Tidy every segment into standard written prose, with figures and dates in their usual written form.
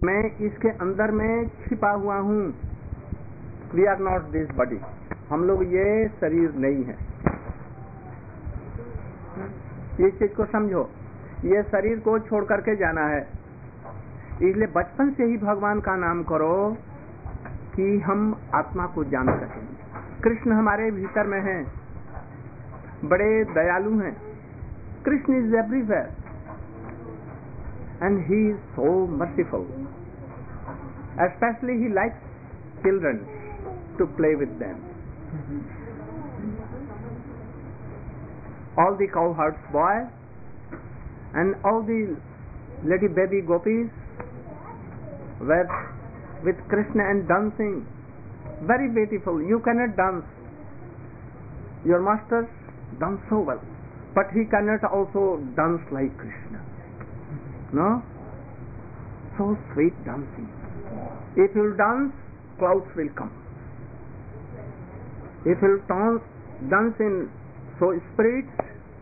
मैं इसके अंदर में छिपा हुआ हूँ। We are not this body, हम लोग ये शरीर नहीं है। इस चीज को समझो, ये शरीर को छोड़ करके जाना है। इसलिए बचपन से ही भगवान का नाम करो कि हम आत्मा को जान सकें। कृष्ण हमारे भीतर में हैं, बड़े दयालु हैं। Krishna is everywhere and he is so merciful. Especially he likes children to play with them. All the cowherds boy and all the little baby gopis were with Krishna and dancing. Very beautiful. You cannot dance. Your master dance so well, but he cannot also dance like Krishna. No? So sweet dancing. If you dance, clouds will come. If you dance in so spirits,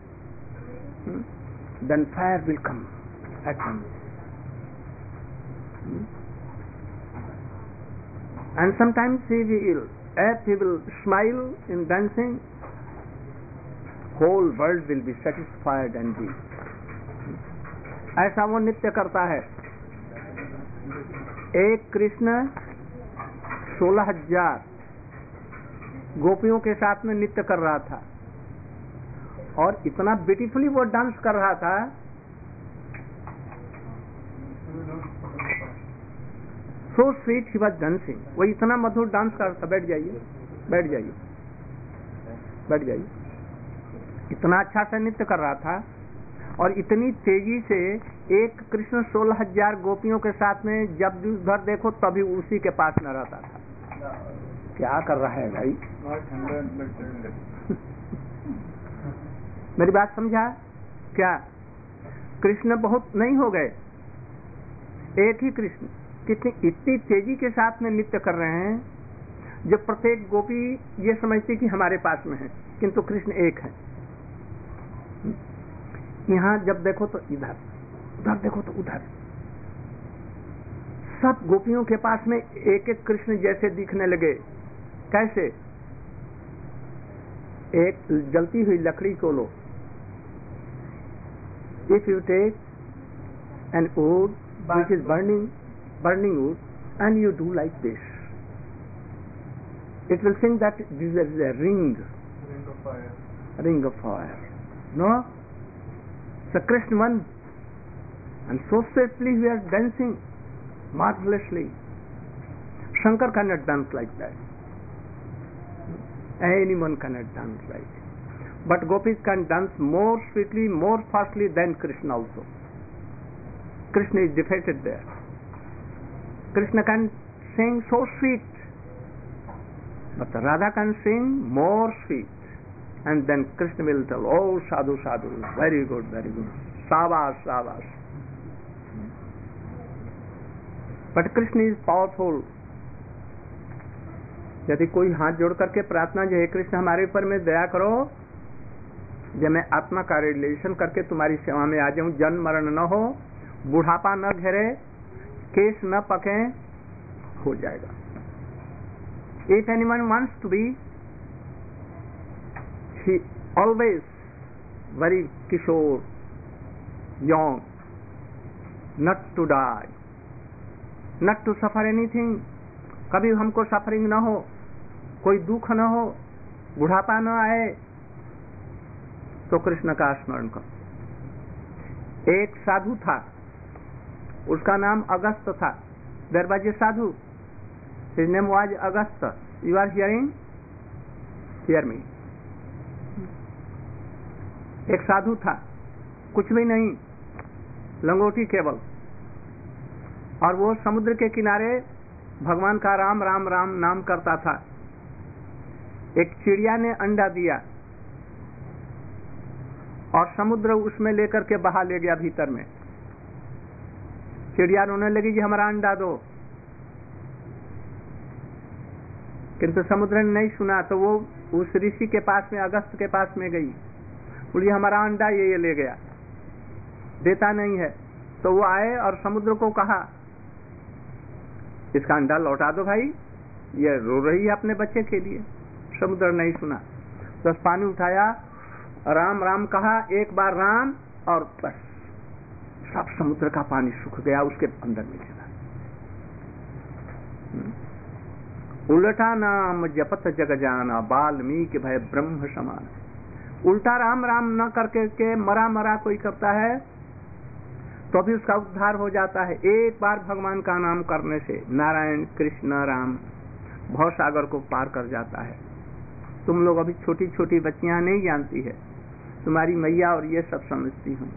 then fire will come at once. And sometimes he will smile in dancing, whole world will be satisfied and be. ऐसा वो नृत्य करता है। एक कृष्ण 16,000 गोपियों के साथ में नृत्य कर रहा था और इतना ब्यूटीफुली वो डांस कर रहा था। So sweet he was dancing. वो इतना मधुर डांस करता। बैठ जाइए, बैठ जाइए, बैठ जाइए। इतना अच्छा सा नृत्य कर रहा था और इतनी तेजी से एक कृष्ण 16,000 गोपियों के साथ में जब उधर देखो तभी उसी के पास न रहता था। क्या कर रहा है भाई? मेरी बात समझा क्या? कृष्ण बहुत नहीं हो गए, एक ही कृष्ण कितनी इतनी तेजी के साथ में नृत्य कर रहे हैं जब प्रत्येक गोपी ये समझती कि हमारे पास में है, किंतु कृष्ण एक है। यहाँ जब देखो तो इधर, उधर देखो तो उधर। सब गोपियों के पास में एक एक कृष्ण जैसे दिखने लगे। कैसे? एक जलती हुई लकड़ी को लो। If you take an wood which is burning wood and you do like this, it will think that this is a ring of fire. No? So Krishna won, and so swiftly we are dancing marvelously. Shankar cannot dance like that. Anyone cannot dance like that. But gopis can dance more sweetly, more fastly than Krishna also. Krishna is defeated there. Krishna can sing so sweet, but Radha can sing more sweet. And then Krishna will tell, oh sadhu, sadhu, very good, shabash, shabash. But Krishna is powerful. यदि कोई हाथ जोड़ करके प्रार्थना जो है, कृष्ण हमारे ऊपर में दया करो, जब मैं आत्मा का रिलेशन करके तुम्हारी सेवा में आ जाऊं, जन्म मरण न हो, बुढ़ापा न घेरे, केस न पके, हो जाएगा। If anyone wants to be, he always very Kishore, young, not to die, not to suffer anything. कभी हमको सफरिंग न हो, कोई दुख न हो, बुढ़ापा न आए, तो कृष्ण का स्मरण करो। एक साधु था, उसका नाम अगस्त था। There was a sadhu, his name was Agastya. You are hearing? Hear me. एक साधु था, कुछ भी नहीं, लंगोटी केवल, और वो समुद्र के किनारे भगवान का राम राम राम नाम करता था। एक चिड़िया ने अंडा दिया और समुद्र उसमें लेकर के बहा ले गया भीतर में। चिड़िया रोने लगी कि हमारा अंडा दो, किंतु समुद्र ने नहीं सुना, तो वो उस ऋषि के पास में, अगस्त के पास में गई, बोली हमारा अंडा ये ले गया, देता नहीं है। तो वो आए और समुद्र को कहा इसका अंडा लौटा दो भाई, ये रो रही है अपने बच्चे के लिए। समुद्र नहीं सुना, बस पानी उठाया, राम राम कहा, एक बार राम, और बस सब समुद्र का पानी सूख गया, उसके अंदर में चला। उल्टा नाम जपत जग जाना, वाल्मीकि भय ब्रह्म समान। उल्टा राम राम न करके के मरा मरा कोई करता है तो भी उसका उद्धार हो जाता है। एक बार भगवान का नाम करने से नारायण कृष्ण राम भवसागर को पार कर जाता है। तुम लोग अभी छोटी छोटी बच्चियां नहीं जानती है, तुम्हारी मैया और ये सब समझती हूँ।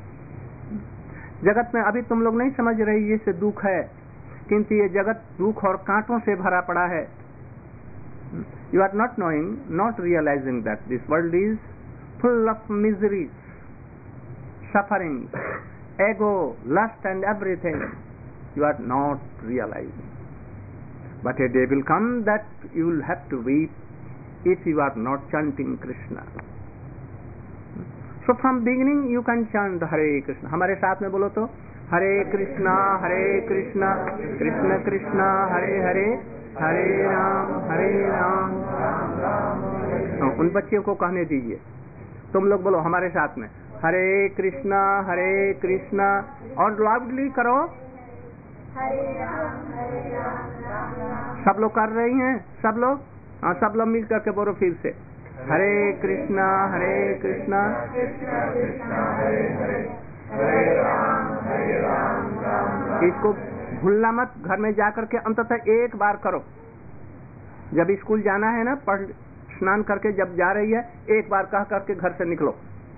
जगत में अभी तुम लोग नहीं समझ रही, ये से दुख है, किंतु ये जगत दुख और कांटों से भरा पड़ा है। You are not knowing, not realizing that this world is full of miseries, suffering, ego, lust and everything. You are not realizing. But a day will come that you will have to weep if you are not chanting Krishna. So from beginning you can chant Hare Krishna. हमारे साथ में बोलो तो हरे कृष्णा कृष्ण कृष्ण हरे हरे, हरे राम राम राम। उन बच्चियों को कहने दीजिए, तुम लोग बोलो हमारे साथ में हरे कृष्णा और लाउडली करो। हरे राम राम। सब लोग कर रही हैं, सब लोग, हाँ सब लोग मिल करके बोलो फिर से, हरे कृष्णा कृष्ण कृष्ण हरे हरे, हरे राम राम। इसको भूलना मत, घर में जाकर के अंततः एक बार करो। जब स्कूल जाना है ना, पढ़ स्नान करके जब जा रही है, एक बार कह करके घर से निकलो,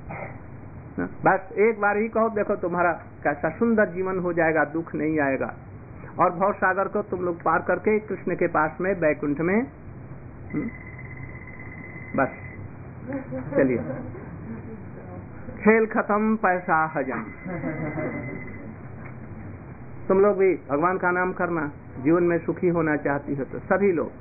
बस एक बार ही कहो, देखो तुम्हारा कैसा सुंदर जीवन हो जाएगा, दुख नहीं आएगा। और भव सागर को तुम लोग पार करके कृष्ण के पास में बैकुंठ में, बस चलिए, खेल खत्म पैसा हजम। तुम लोग भी भगवान का नाम करना, जीवन में सुखी होना चाहती हो तो सभी लोग।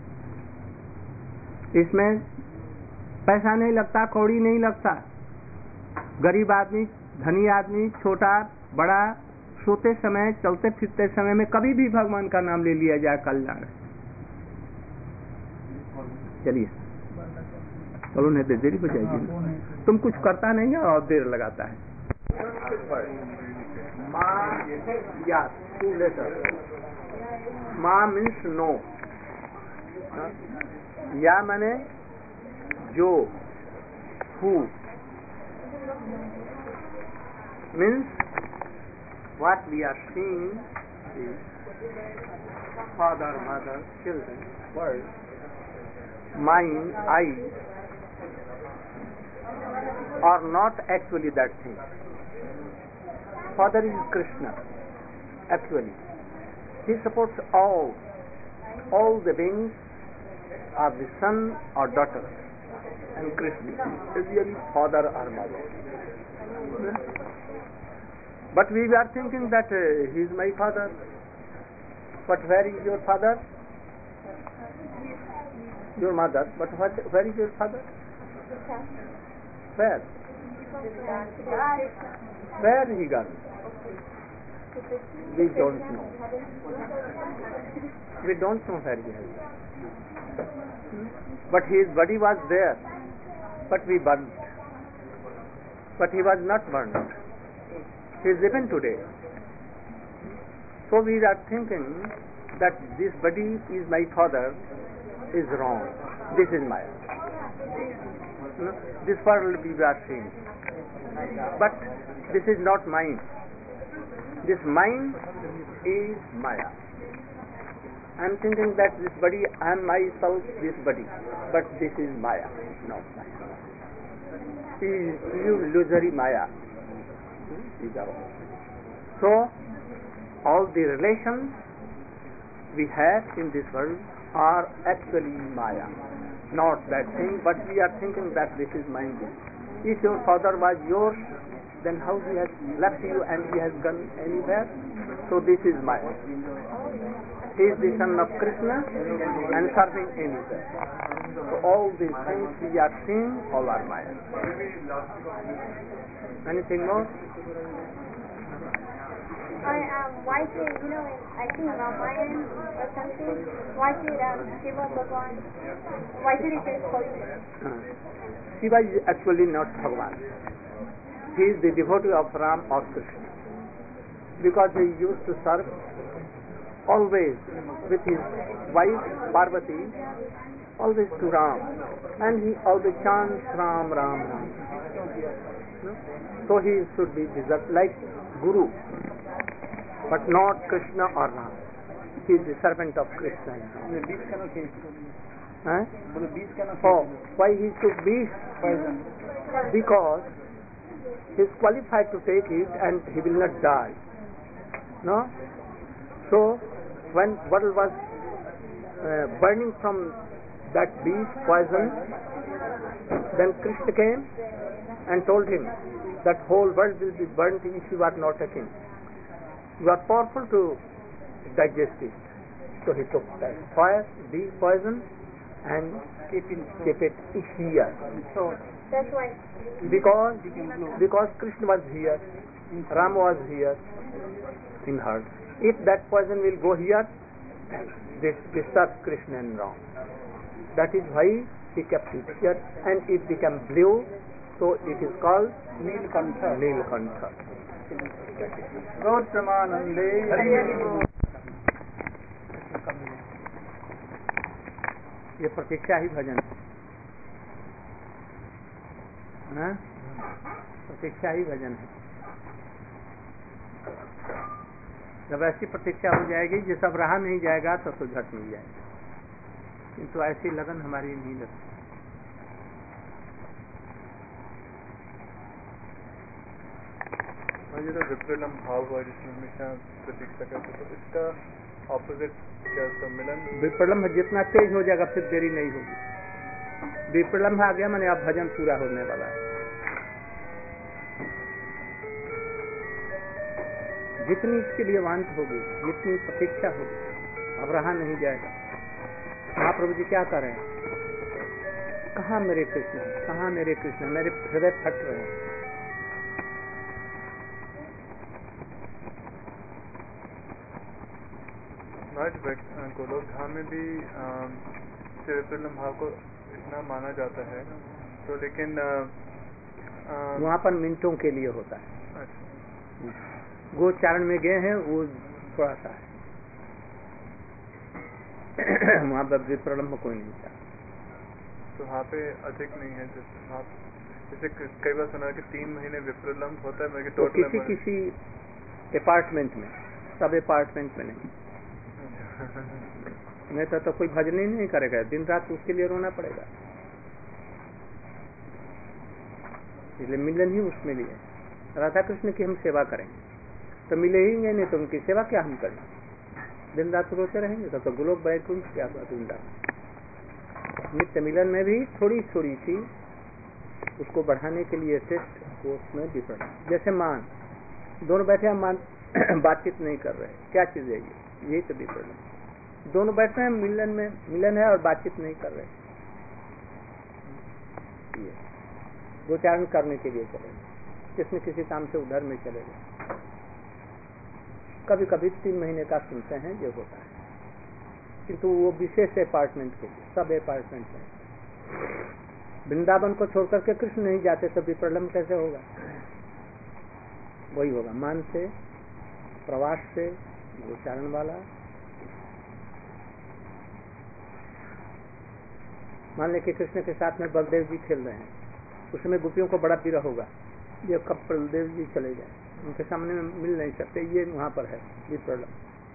इसमें पैसा नहीं लगता, कौड़ी नहीं लगता। गरीब आदमी, धनी आदमी, छोटा बड़ा, सोते समय, चलते फिरते समय में कभी भी भगवान का नाम ले लिया जाए, कल्याण। चलिए चलो, नहीं तो देरी हो जाएगी। तुम कुछ करता नहीं है और देर लगाता है। माँ या टू लेटर, माँ मीन्स नो, या माने जो, who means what we are seeing is father, mother, children, world, mind, I are not actually that thing. Father is Krishna, actually. He supports all the beings are the son or daughter, and Krishna is really father or mother. But we are thinking that he is my father. But where is your father? Your mother. But where is your father? Where? Where he gone? We don't know. We don't know where he has gone. But his body was there. But we burnt. But he was not burnt. He is even today. So we are thinking that this body is my father is wrong. This is Maya. This world we are seeing. But this is not mine. This mind is Maya. I am thinking that this body, I am myself, this body. But this is Maya, not Maya. It is illusory Maya. So, all the relations we have in this world are actually Maya, not that thing, but we are thinking that this is mine. If your father was yours, then how he has left you and he has gone anywhere? So this is Maya. He is the son of Krishna and serving anywhere. So all these things we are seeing, all are Maya. Anything more? Why did, I think Ramayan or something, why did Shiva Bhagwan, why did he say poison? Shiva is actually not Bhagwan. He is the devotee of Ram or Krishna. Because he used to serve always with his wife Parvati, always to Ram. And he always chants Ram, Ram, Ram. So he should be deserved like Guru, but not Krishna or Ram. He is the servant of Krishna and Ram. Oh, why he took beast? Because he is qualified to take it and he will not die. No? So, when bottle was burning from that beast poison, then Krishna came and told him that whole world will be burnt if you are not a king. You are powerful to digest it. So he took that fire, the poison, and keep it here. So that's why. Because Krishna was here, Ram was here in her. If that poison will go here, this disturbs Krishna and Ram. That is why he kept it here, and it became blue. So it is called Neelkantha. Gautramanande. ये प्रतीक्षा ही भजन है, प्रतीक्षा ही भजन है। जब ऐसी प्रतीक्षा हो जाएगी जो सब रहा नहीं जाएगा तो झट मिल जाएगा, किंतु ऐसी लगन हमारी नहीं लगती। जो विप्रलम भाव हुआ जिसमें हमेशा प्रतीक्षा करते, तो इसका ऑपोजिट क्या सम्मिलन? विप्रलम्भ जितना तेज हो जाएगा फिर देरी नहीं होगी। विप्रलम्भ आ गया माने अब भजन पूरा होने वाला है। जितनी इसके लिए वांछा होगी, जितनी प्रतीक्षा होगी, अब रहा नहीं जाएगा। महाप्रभु जी क्या कर रहे हैं? कहाँ मेरे कृष्ण, कहाँ मेरे कृष्ण, मेरे हृदय फट रहे हैं। गोलोक धाम में भी विप्रलम्भ भाव को इतना माना जाता है, तो लेकिन वहाँ पर मिनटों के लिए होता है। अच्छा। गोचारण में गए हैं वो थोड़ा सा है, वहाँ पर विप्रलम्भ कोई नहीं था। तो वहाँ पे अधिक नहीं है, जैसे कई बार सुना कि 3 महीने विप्रलम्भ होता है, मेरे तो किसी अपार्टमेंट में, सब अपार्टमेंट में नहीं। नहीं तो कोई भजन ही नहीं करेगा, दिन रात उसके लिए रोना पड़ेगा। इसलिए मिलन ही उसमें लिए राधा कृष्ण की हम सेवा करेंगे तो मिले ही नहीं, तो उनकी सेवा क्या हम करें? दिन रात रोते रहेंगे तो गोलोक बैकुंठ क्या ढूंढा। नित्य मिलन में भी थोड़ी थोड़ी सी उसको बढ़ाने के लिए टेस्ट उसमें भी पड़ा। जैसे मान दोनों बैठे हम मान बातचीत नहीं कर रहे, क्या चीज है ये? यही तो विपरण। दोनों बैठे हैं मिलन में, मिलन है और बातचीत नहीं कर रहे, ये गोचारण करने के लिए चले, किसने किसी काम से उधर में चले गए। कभी कभी 3 महीने का सुनते हैं जो होता है, किंतु वो विशेष अपार्टमेंट के लिए, सब अपार्टमेंट है। वृंदावन को छोड़कर के कृष्ण नहीं जाते तो विप्रलम्भ कैसे होगा? वही होगा मान से, प्रवास से, गोचारण वाला। मान ले कि कृष्ण के साथ में बलदेव जी खेल रहे हैं, उसमें गोपियों को बड़ा विरह होगा, ये कब बलदेव जी चले जाए, उनके सामने में मिल नहीं सकते, ये वहां पर है विप्रलम्भ।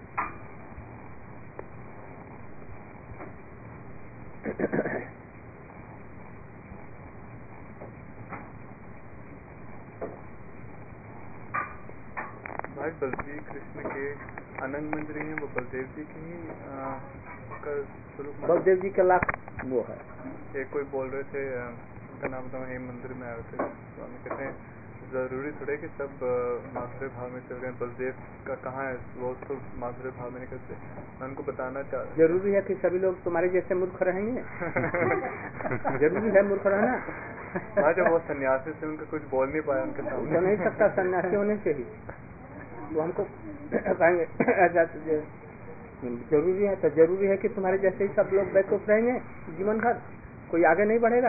भाई बलदेव कृष्ण के अनंग मंजरी हैं, वो बलदेव जी की ही का स्वरूप। बलदेव जी का लाख वो है। एक कोई बोल रहे थे, उनका नाम बताऊँ, हे मंदिर में आए थे स्वामी, कहते हैं जरूरी थोड़े कि सब माधुर्य भाव में चल रहे हैं, बलदेव का कहाँ है, वो उसको माधुर्य भाव में नहीं करते। मैं उनको बताना चाहता, जरूरी है कि सभी लोग तुम्हारे जैसे मूर्ख रहेंगे? जरूरी है मूर्ख रहना? हाँ, जब वो सन्यासी से उनका कुछ बोल नहीं पाया उनके सामने। हो नहीं सकता, सन्यासी होने से ही वो हमको कहेंगे ऐसा जरूरी है, तो जरूरी है कि तुम्हारे जैसे ही सब लोग बेवकूफ रहेंगे जीवन भर, कोई आगे नहीं बढ़ेगा।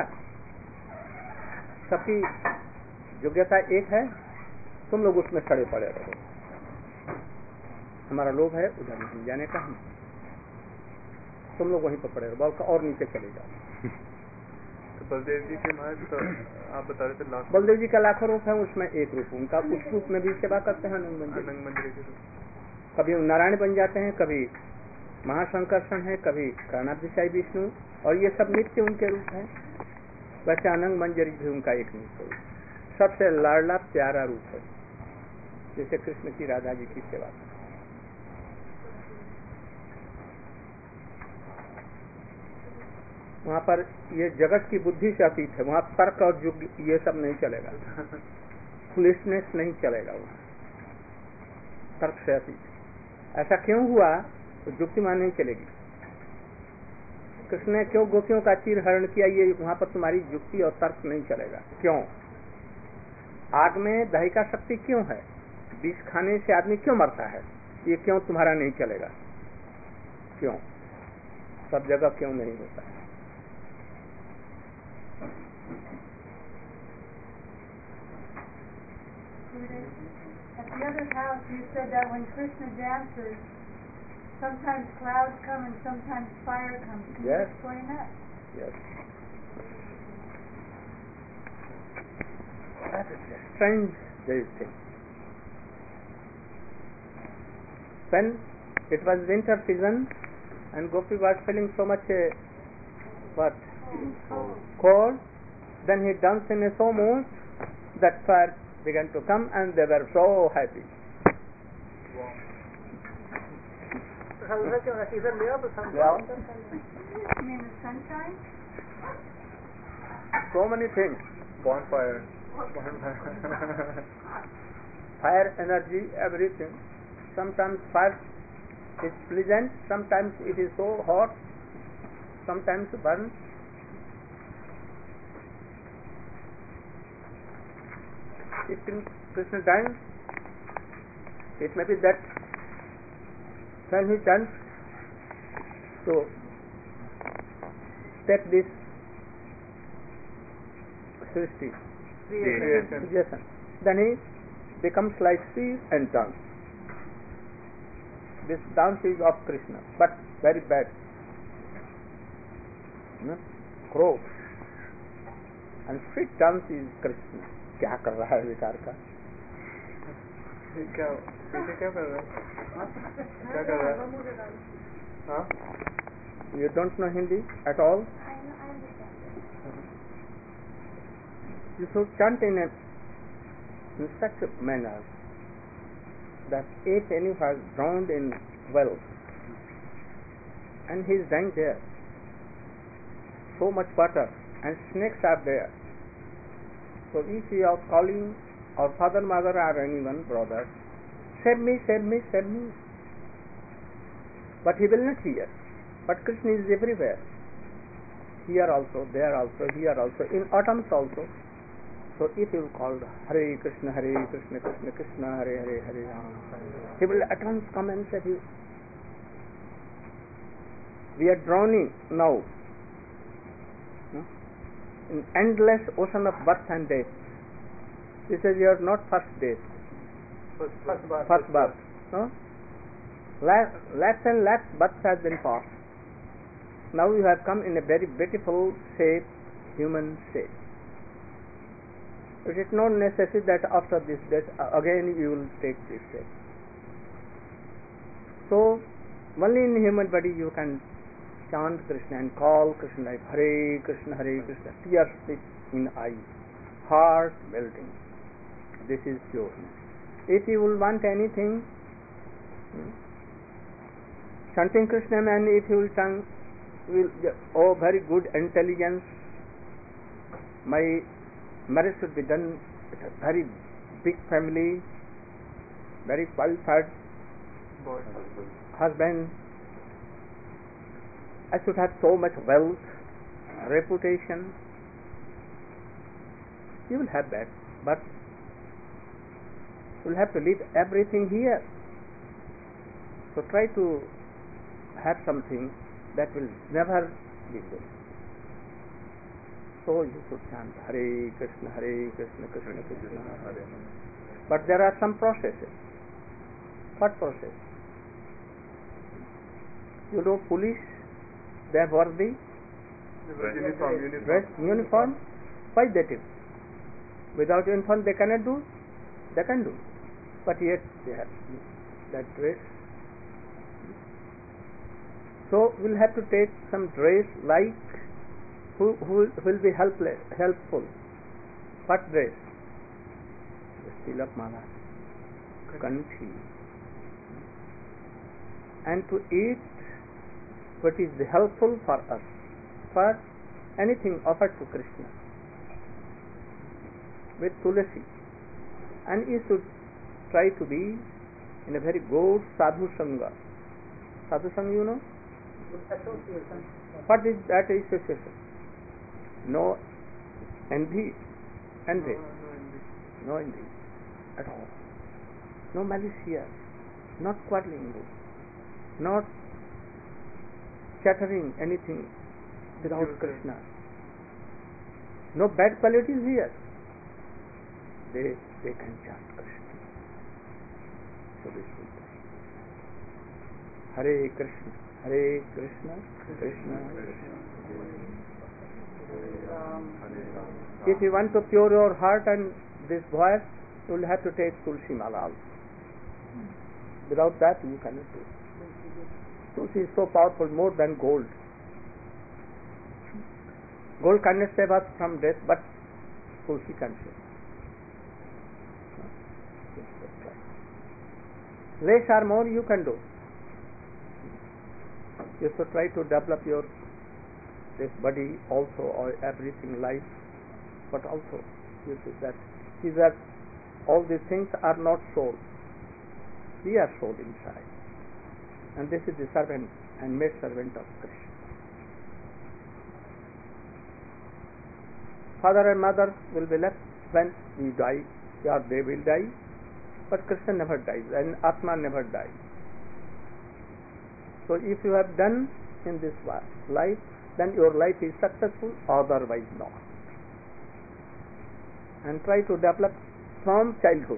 सबकी योग्यता एक है, तुम लोग उसमें सड़े पड़े रहो। हमारा लोभ है उधर नहीं जाने का, हम तुम लोग वहीं पर पड़े रहो, बल्कि और नीचे चले जाओ। तो बलदेव जी के महाराज तो आप बता रहे थे लाख बलदेव जी का लाखों रूप है, उसमें एक रूप उनका, उस रूप में भी सेवा करते हैं अनंग मंदिर के कभी नारायण बन जाते हैं, कभी महाशंकर्षण है, कभी प्राणाभिषाई विष्णु, और ये सब नित्य उनके रूप हैं। वैसे अनंग मंजरी भी उनका एक नित्य रूप, सबसे लाडला प्यारा रूप है, जैसे कृष्ण की राधा जी की सेवा। वहाँ पर ये जगत की बुद्धि से अतीत है, वहाँ तर्क और युग ये सब नहीं चलेगा, फुलिशनेस नहीं चलेगा, वहाँ तर्क से अतीत। ऐसा क्यों हुआ तो युक्ति मान नहीं चलेगी। कृष्ण ने क्यों गोपियों का चीर हरण किया, ये वहाँ पर तुम्हारी युक्ति और तर्क नहीं चलेगा। क्यों? आग में दही का शक्ति क्यों है, विष खाने से आदमी क्यों मरता है, ये क्यों तुम्हारा नहीं चलेगा। क्यों? सब जगह क्यों नहीं होता है। At the other house, you said that when Krishna dances, sometimes clouds come and sometimes fire comes. Can you explain that? Yes. That is a strange thing. When it was winter season and Gopi was feeling so much cold, then he danced in a so mood that fire began to come and they were so happy. You mean the sunshine? So many things. bonfire Fire, energy, everything. Sometimes fire is pleasant, sometimes it is so hot, sometimes burns. If Krishna dance, it may be that when he turns to take this Srishti, creation, then he becomes like sea and dance. This dance is of Krishna, but very bad. Crow. And sweet dance is Krishna. क्या कर रहा है विकार का? क्या पीछे क्या कर रहा है? क्या कर रहा है? हाँ? You don't know Hindi at all? I understand. You should chant in such a manner that if any has drowned in well and he is dying there, so much water and snakes are there. So if you are calling our father, mother or anyone, brother, save me, save me, save me. But he will not hear. But Krishna is everywhere. Here also, there also, here also, in autumns also. So if you call Hare Krishna, Krishna Krishna, Hare Hare, Hare Rama, he will at once come and save you. We are drowning now in endless ocean of birth and death. This is your not first death, first birth. No? Lakhs and lakhs births has been passed. Now you have come in a very beautiful shape, human shape. It is not necessary that after this death again you will take this shape. So only in human body you can chant Krishna and call Krishna like Hare Krishna, tears in eyes, heart melting. This is pure. If you will want anything, chanting Krishna, and if you will chant, oh very good intelligence, my marriage should be done with a very big family, very qualified husband. I should have so much wealth, reputation. You will have that, but We'll have to leave everything here. So try to have something that will never be good. So you should chant Hare Krishna, Krishna Krishna, Hare. But there are some processes. What process? You know, police, they are worthy. Uniform. Why that is? Without uniform they cannot do. They can do, but yet they have that dress. So we'll have to take some dress like who will be helpful. What dress? The Tilak Mala, Kanchi, and to eat what is helpful for us. For anything offered to Krishna with tulasi, and you should try to be in a very good sadhu sangha. Sadhu sangha, you know? What is that association? No envy, no envy at all. No malice, not quarreling, not chattering anything without Krishna. No bad qualities here. They can chant Krishna. So this will be Hare Krishna, Krishna Krishna. If you want to pure your heart and this voice, you will have to take Tulsi Mala also. Without that you cannot do it. Tulsi is so powerful, more than gold. Gold cannot save us from death, but Tulsi can save. Less or more you can do. You should try to develop this body also, or everything, life, but also you should see that all these things are not soul. We are soul inside, and this is the servant and maid servant of Krishna. Father and mother will be left when we die, or they will die, but Krishna never dies, and Atma never dies. So if you have done in this life, then your life is successful, otherwise not. And try to develop from childhood.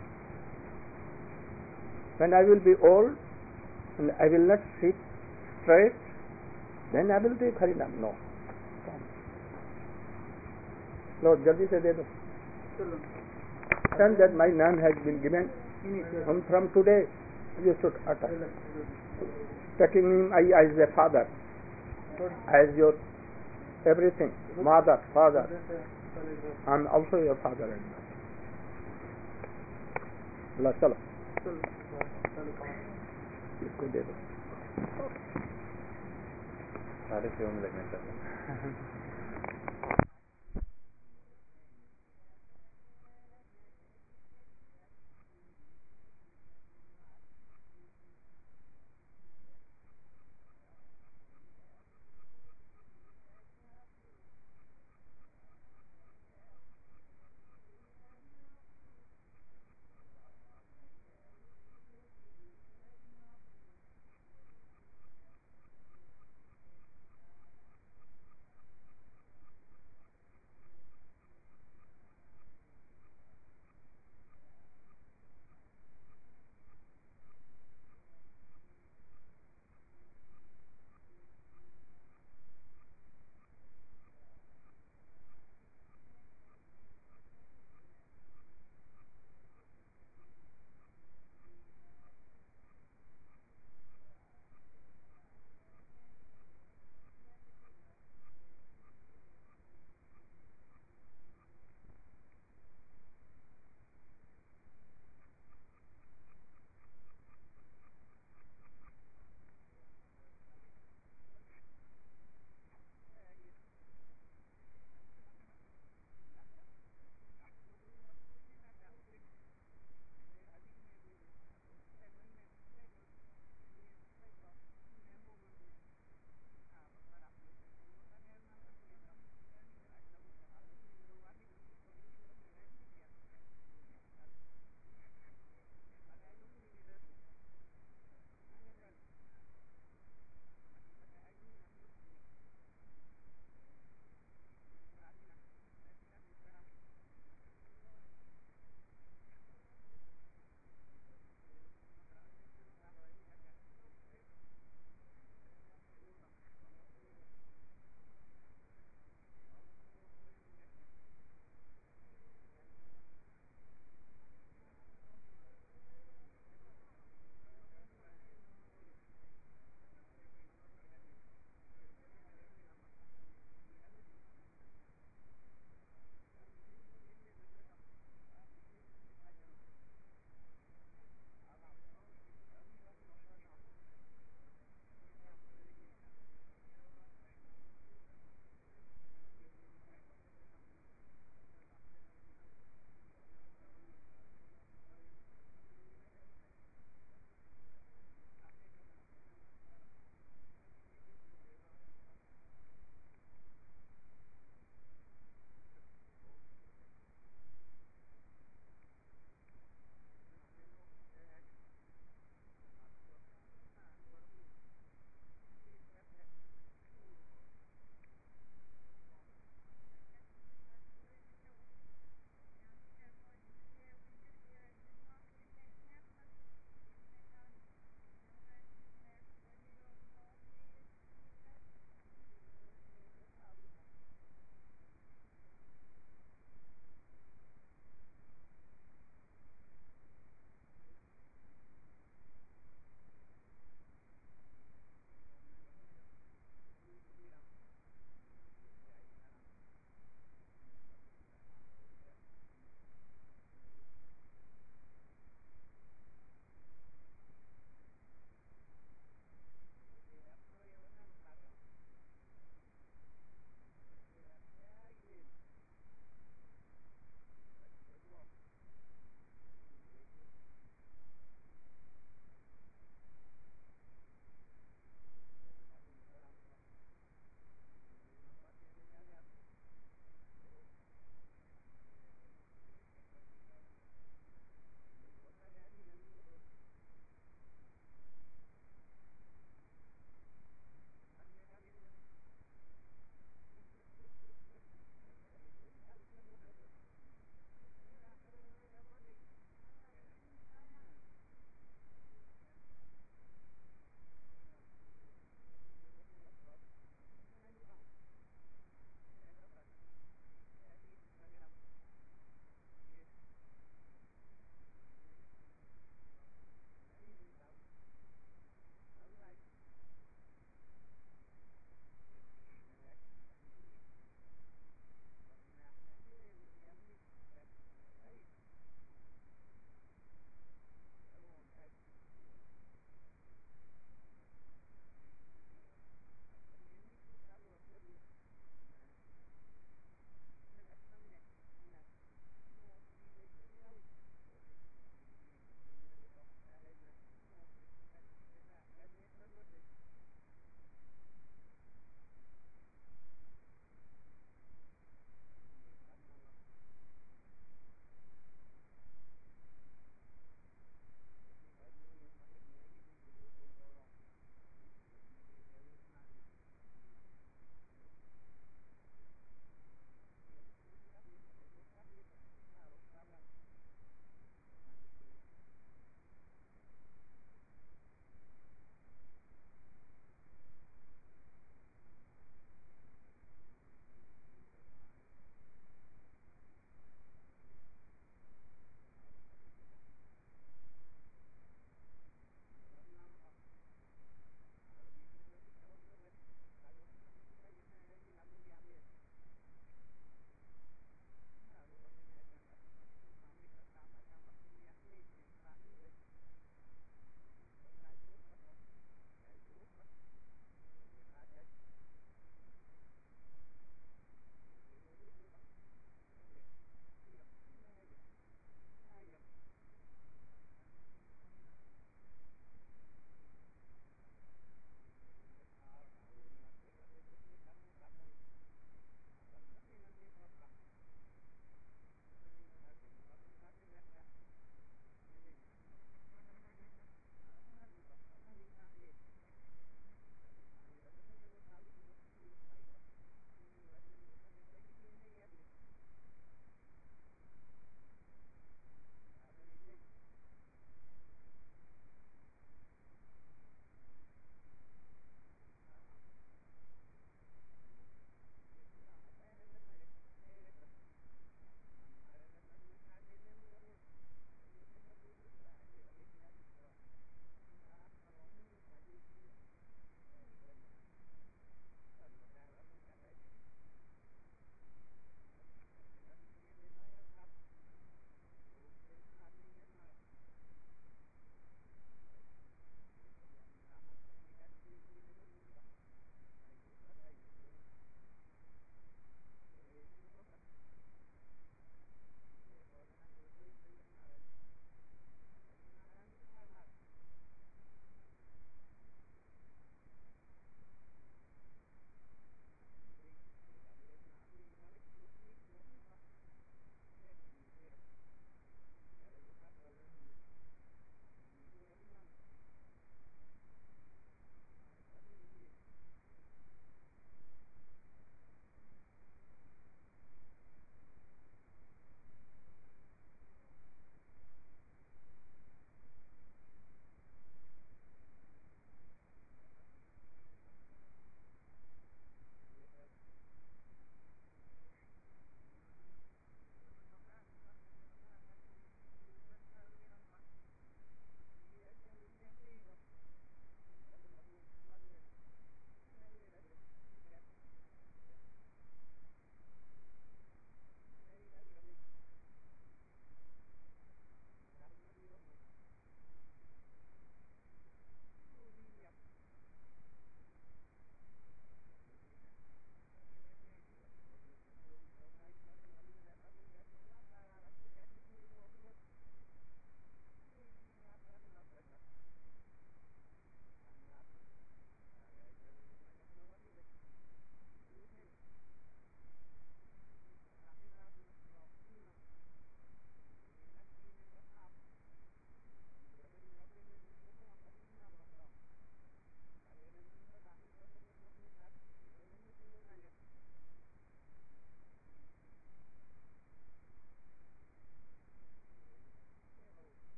When I will be old and I will not sit straight, then I will take Harinam. No. Lord, jaldi se de do. That my name has been given, and from today you should utter. Taking him as a father, as your everything, mother, father. I am also your father and mother. Chalo. इसको दे दो. सारे सेवा में लगने चाहिए.